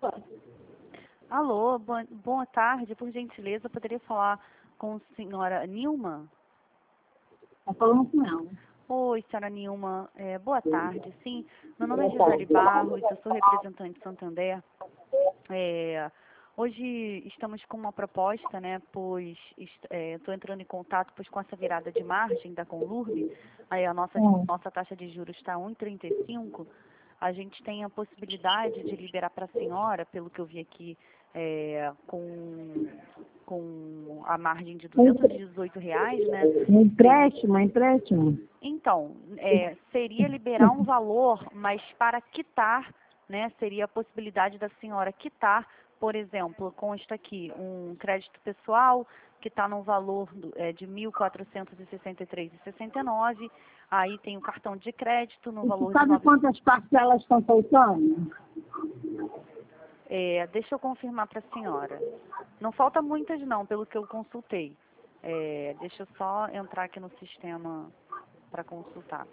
Alô, boa tarde. Por gentileza, poderia falar com a senhora Nilma? Está falando com ela. Oi, senhora Nilma. Boa tarde. Sim, meu nome é Boa Gisele tarde. Barros, eu sou representante de Santander. Hoje estamos com uma proposta, né, pois estou entrando em contato pois, com essa virada de margem da Conlurb, aí a nossa taxa de juros está 1,35. A gente tem a possibilidade de liberar para a senhora, pelo que eu vi aqui, com a margem de R$ 218, né? Empréstimo. Então, seria liberar um valor, mas para quitar, né, seria a possibilidade da senhora quitar, por exemplo, consta aqui um crédito pessoal que está no valor de R$ 1.463,69, aí tem o cartão de crédito no valor de Sabe quantas parcelas estão faltando? Deixa eu confirmar para a senhora. Não falta muitas não, pelo que eu consultei. Deixa eu só entrar aqui no sistema para consultar.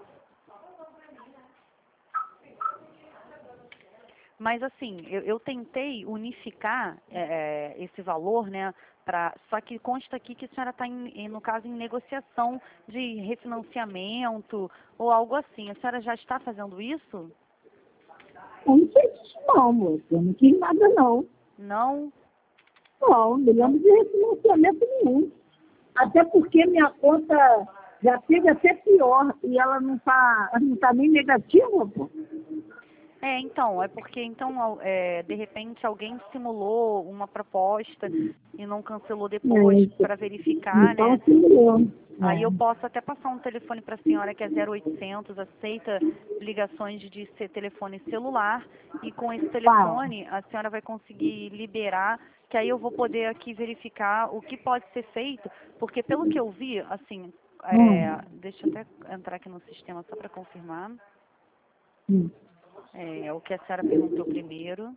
Mas assim, eu tentei unificar esse valor, né? Só que consta aqui que a senhora está, no caso, em negociação de refinanciamento ou algo assim. A senhora já está fazendo isso? Eu não sei disso não, moça. Eu não quis nada não. Não? Não lembro de refinanciamento nenhum. Até porque minha conta já teve até pior e ela não tá nem negativa, pô. Então, é porque então, de repente alguém simulou uma proposta e não cancelou depois para verificar, Então, né? simulou. Aí eu posso até passar um telefone para a senhora que é 0800, aceita ligações de telefone celular e com esse telefone a senhora vai conseguir liberar, que aí eu vou poder aqui verificar o que pode ser feito, porque pelo que eu vi, assim, deixa eu até entrar aqui no sistema só para confirmar. O que a senhora perguntou primeiro.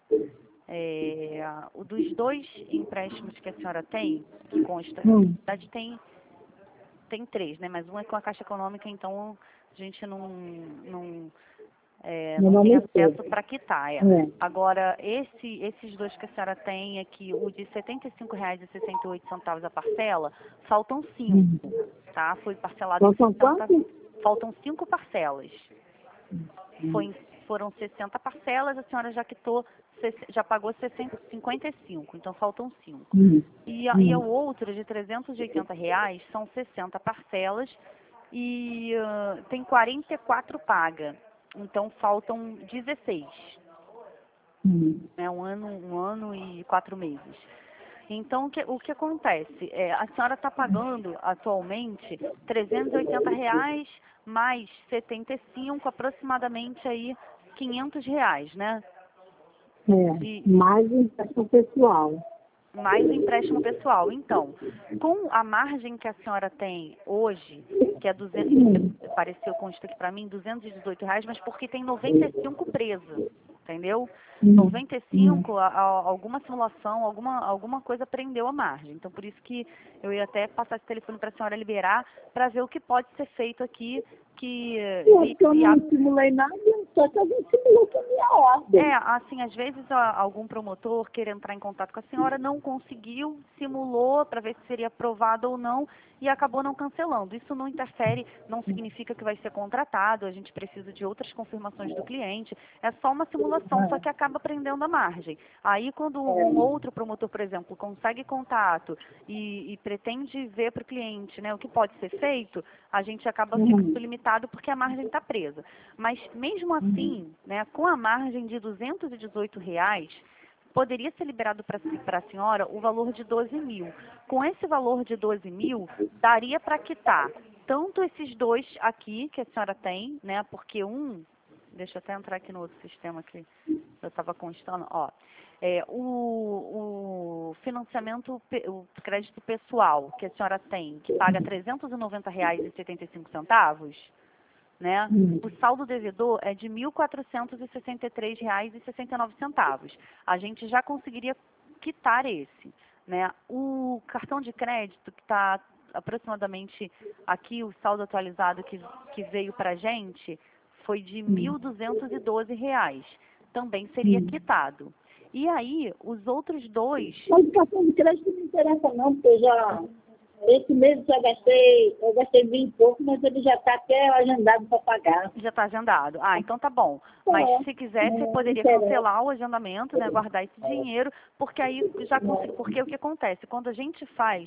O dos dois empréstimos que a senhora tem, que consta, na verdade tem três, né? Mas um é com a Caixa Econômica, então a gente não tem acesso para quitar. Agora, esses dois que a senhora tem aqui, o de R$ 75,68 a parcela, faltam 5, tá? Foi parcelado faltam 5 parcelas. Foram 60 parcelas, a senhora já quitou, já pagou 55, então faltam 5. E o outro, de R$ 380, são 60 parcelas e tem 44 paga, então faltam 16. Um ano e 4 meses. Então, o que acontece? A senhora está pagando atualmente R$ 380 mais 75, aproximadamente aí R$ 500, né? Mais empréstimo pessoal. Mais o empréstimo pessoal. Então, com a margem que a senhora tem hoje, que é 200, pareceu consta aqui para mim, R$ 218, mas porque tem 95 presos, entendeu? 95, alguma simulação, alguma coisa prendeu a margem. Então, por isso que eu ia até passar esse telefone para a senhora liberar, para ver o que pode ser feito aqui. Eu não simulei nada, só que alguém simulou com a minha ordem. Assim, às vezes algum promotor queira entrar em contato com a senhora, não conseguiu, simulou para ver se seria aprovado ou não e acabou não cancelando. Isso não interfere, não significa que vai ser contratado, a gente precisa de outras confirmações do cliente, é só uma simulação, só que acaba prendendo a margem. Aí, quando um outro promotor, por exemplo, consegue contato e pretende ver para o cliente, né, o que pode ser feito, a gente acaba ficando limitado porque a margem está presa. Mas, mesmo assim, né, com a margem de R$ 218, poderia ser liberado para a senhora o valor de 12 mil. Com esse valor de 12 mil, daria para quitar tanto esses dois aqui que a senhora tem, né, porque deixa eu até entrar aqui no outro sistema que eu estava constando, o financiamento, o crédito pessoal que a senhora tem, que paga R$ 390,75, né? O saldo devedor é de R$ 1.463,69. A gente já conseguiria quitar esse, né? O cartão de crédito que está aproximadamente aqui, o saldo atualizado que veio para a gente foi de R$ 1.212. Também seria quitado. E aí, os outros dois... Mas o cartão de crédito não interessa não, porque esse mês eu gastei 20 e pouco, mas ele já está até agendado para pagar. Já está agendado. Ah, então tá bom. Mas se quiser, você poderia cancelar o agendamento, né? Guardar esse dinheiro, porque aí porque o que acontece? Quando a gente faz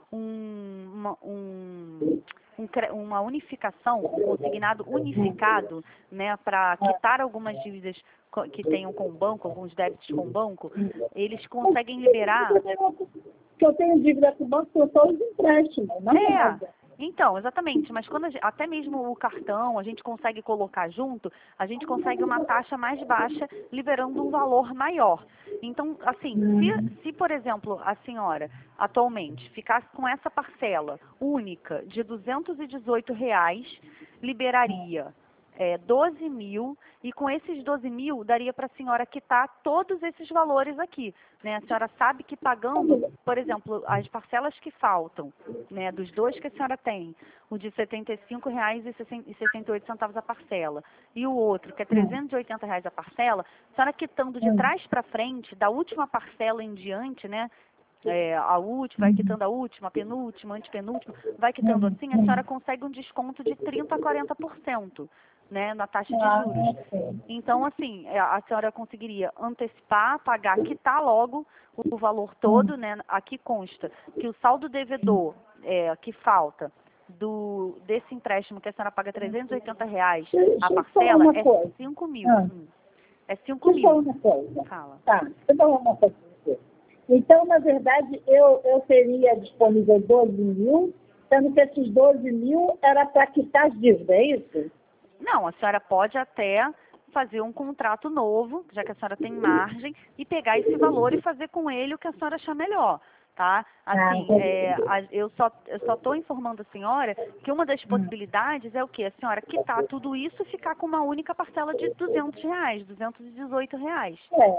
uma unificação, um consignado unificado, né, para quitar algumas dívidas que tenham com o banco, alguns débitos com o banco, eles conseguem liberar... Que eu tenho dívida com o banco, eu só os empréstimos, não é nada. Então, exatamente, mas quando até mesmo o cartão a gente consegue colocar junto, a gente consegue uma taxa mais baixa, liberando um valor maior. Então, assim, se por exemplo, a senhora atualmente ficasse com essa parcela única de R$218, liberaria 12 mil, e com esses 12 mil daria para a senhora quitar todos esses valores aqui, né? A senhora sabe que pagando, por exemplo, as parcelas que faltam, né, dos dois que a senhora tem, o de R$ 75,68 a parcela, e o outro, que é R$ 380 a parcela, a senhora quitando de trás para frente, da última parcela em diante, né? A última, vai quitando a última, a penúltima, antepenúltima, vai quitando assim, a senhora consegue um desconto de 30% a 40%, né, na taxa de juros. Então, assim, a senhora conseguiria antecipar, pagar, quitar logo o valor todo, né? Aqui consta que o saldo devedor que falta desse empréstimo que a senhora paga R$380, a parcela é 5 mil. É 5 mil. Fala. Tá, deixa eu falar uma coisa pra você. Então, na verdade, eu teria disponível 12 mil, sendo que esses 12 mil era para quitar as dívidas, é isso? Não, a senhora pode até fazer um contrato novo, já que a senhora tem margem, e pegar esse valor e fazer com ele o que a senhora achar melhor, tá? Assim, eu só estou informando a senhora que uma das possibilidades é o quê? A senhora quitar tudo isso e ficar com uma única parcela de R$200, R$218.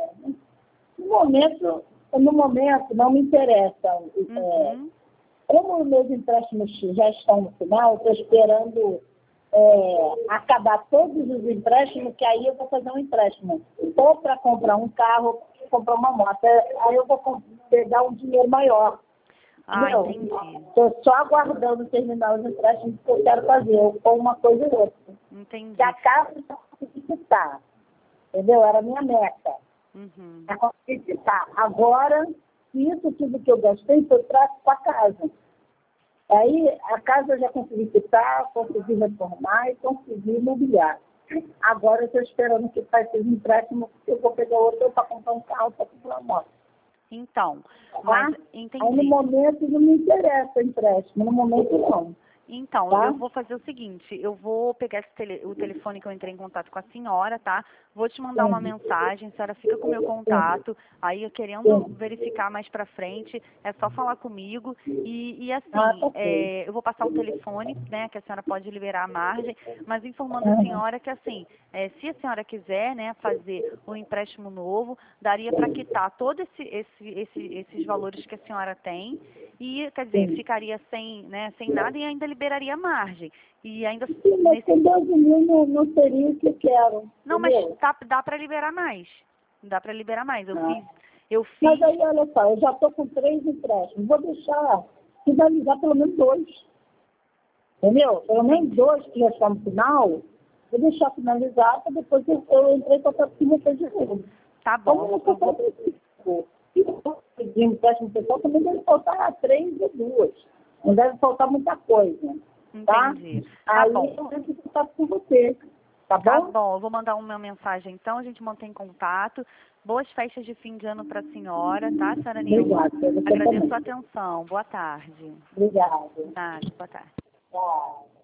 No momento não me interessa. Como os meus empréstimos já estão no final, estou esperando acabar todos os empréstimos, que aí eu vou fazer um empréstimo. Ou para comprar um carro, ou comprar uma moto. Aí eu vou pegar um dinheiro maior. Entendi. Estou só aguardando terminar os empréstimos que eu quero fazer, ou uma coisa ou outra. Entendi. Que a casa já consegui quitar. Entendeu? Era a minha meta. Já consegui quitar. Agora, isso tudo que eu gastei foi para a casa. Aí a casa eu já consegui quitar, consegui reformar e consegui mobiliar. Agora eu estou esperando que faça esse empréstimo, porque eu vou pegar outro para comprar um carro, para comprar uma moto. Então, mas entendi. Aí no momento não me interessa o empréstimo, no momento não. Então, tá? Eu vou fazer o seguinte, eu vou pegar o telefone que eu entrei em contato com a senhora, tá? Vou te mandar uma mensagem, a senhora fica com o meu contato, aí eu querendo verificar mais pra frente, é só falar comigo e assim, eu vou passar o telefone, né, que a senhora pode liberar a margem, mas informando a senhora que assim, se a senhora quiser, né, fazer um empréstimo novo, daria para quitar todos esses valores que a senhora tem e, quer dizer, ficaria sem nada e ainda liberaria a margem. E ainda mas com 12 mil não seria o que eu quero. Não, entendeu? mas dá para liberar mais. Dá para liberar mais. Eu fiz. Mas aí, olha só, eu já estou com 3 empréstimos. Vou deixar finalizar pelo menos 2. Entendeu? Pelo menos 2 que já estão no final. Vou deixar finalizar para depois eu entrei com a cima de novo. Tá bom. Se eu pedir empréstimo pessoal, também deve faltar 3 ou 2. Não deve faltar muita coisa. Tá? Entendi. Aí bom. eu entro em contato com você. Tá bom? Tá bom, eu vou mandar uma mensagem então, a gente mantém contato. Boas festas de fim de ano para a senhora, tá, senhora Nilma? Obrigada. Agradeço a atenção. Boa tarde. Obrigada. Nada, boa tarde. Tchau.